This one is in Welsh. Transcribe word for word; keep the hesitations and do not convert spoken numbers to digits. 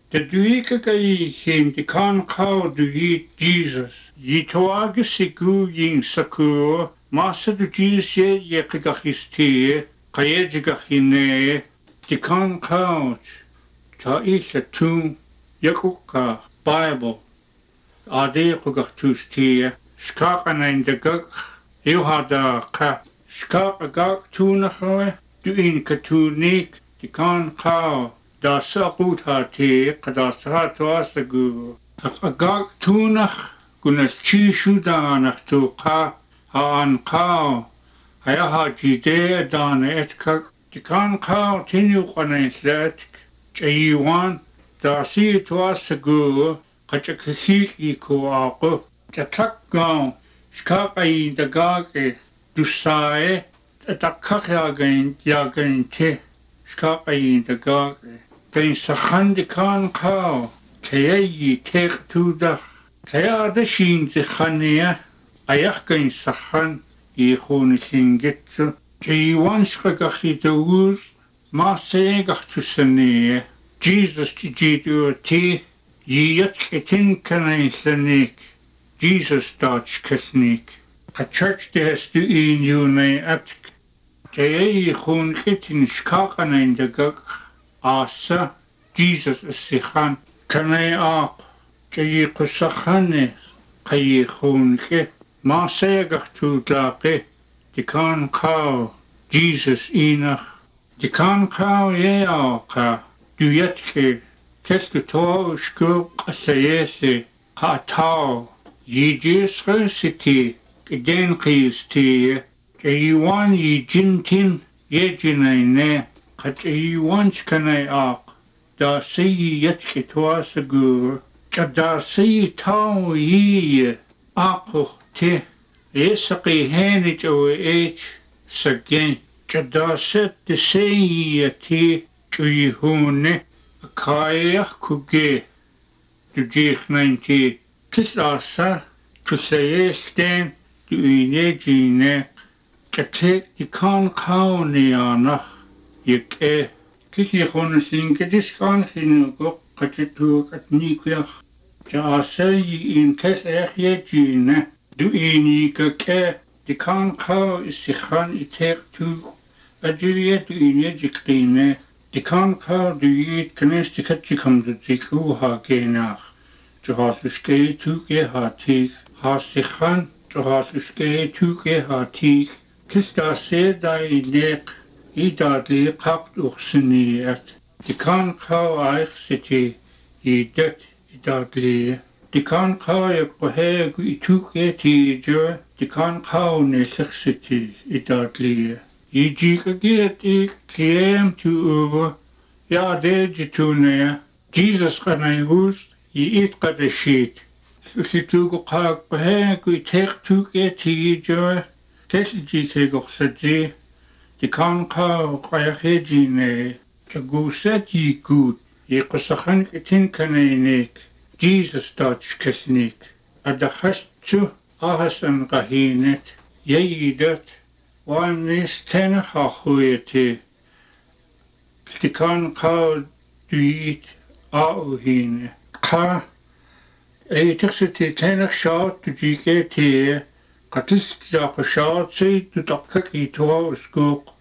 The duika kai him the kan cow do eat Jesus. Ye toaga siku yin sakur, Master du Jesus ye yekagachistie, kayejigahine, the kan couch, ta isla tum, yakuka, Bible, ade kugachtustie, skaka in the guk, you had a ka, skaka gak tunachoe, du in katunik, the kan cow. Da sakut hati kada sahat wasta gu agak tunach gunal chishu danach tu ka ha an kao haya ha jide dan etka tikan kao tinu qanaislat chayiwan da si wasta gu kachakhi iko aqu tatak gao shkakai dagake dusae takakha gain yagain te shkakai dagake Gain sachan de kan kao, kaya yi teich tudach, kaya da shin de chania, ayach gain sachan, yi chone singitzu, kaya wanschka gachi de wuz, ma seegach tu sanee, Jesus ti jidu ti, yi yatketin kanain sanik, Jesus dach kesnik, ka church de has du in yunay atk, kaya yi chone kitin shkakanain de gach, Asa, Jesus is sichan, kanay ak, kayi kusachane, kayi khunke, ma segach tu dlake, di kan kao, Jesus inach, di kan kao ye aka, du yetke, testu to shku qasayese, ka tau, yi jis resiti, kiden qisti, kayi wan yi jintin, ye jinayne, Kat yi wanch kanay ak, da si yetke toasa gur, cha da si tau yi akuch te, esaki henit o eich sagen, cha da set de si yeti chu yi hune, kayak kuge, du jich nainti, tis asa, tu sayesten, du ine jine, cha tek di kan kao ni anach, Yek e, kiki khon sinke diskan khinu ko kachitu katni kuyakh. Ja asa yi in kes ech ye jine. Du ini ke ke, di kan kao isikhan itek tu. Ajuye du ini jikrine. Di kan kao du yit knes di kachikam du ziku ha genach. Ja hasuske tu ke ha tik. Hasikhan, ja hasuske tu ke ha tik. Kis da se da inek. Idadli qapt uxsiniat. Di kan kao aich siti idet idadli. Di kan kao yak bohe gu ituk eti jo. Di kan kao nesich siti idadli. Ijika giet ik kiem tu uva. Ya de jitune. Jesus kanay hus. I it kadashit. Susitu gu qaak bohe gu itek tuk eti jo. Tesi jike guxsadzi. Di kan kao qayache jine, chaguset yi gut, yi qusakhan itin kanaynik, Jesus dach kesnik, adachas tu ahasan qahinet, yeyidat, wan nis tenach achuyete, di kan kao duit auhine, ka, eitixsiti tenach shaat du jike tee, Qatis da qashaat say tu takkak itoa uskuk